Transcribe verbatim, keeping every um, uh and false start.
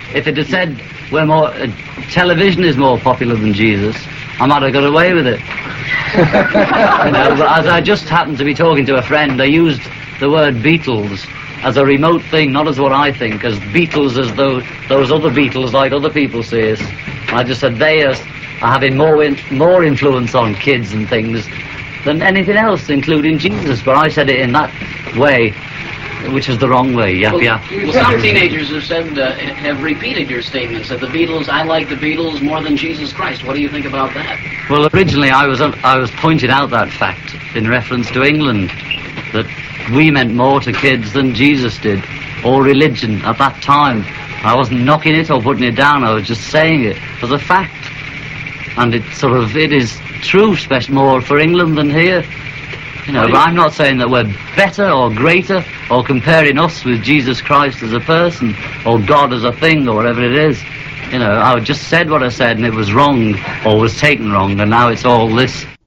if it had said we're more, uh, television is more popular than Jesus, I might have got away with it. You know, but as I just happened to be talking to a friend, I used the word Beatles as a remote thing, not as what I think, as Beatles as though those other Beatles like other people say us. I just said they are, are having more in, more influence on kids and things than anything else, including Jesus. But I said it in that way, which is the wrong way. Yeah, well, yeah. Well, some teenagers have said, uh, have repeated your statements that the Beatles, I like the Beatles more than Jesus Christ. What do you think about that? Well, originally I was I was pointing out that fact in reference to England, that we meant more to kids than Jesus did, or religion at that time. I wasn't knocking it or putting it down. I was just saying it as a fact, and it sort of it is true, especially more for England than here. You know, but I'm not saying that we're better or greater or comparing us with Jesus Christ as a person or God as a thing or whatever it is. You know, I just said what I said and it was wrong or was taken wrong, and now it's all this.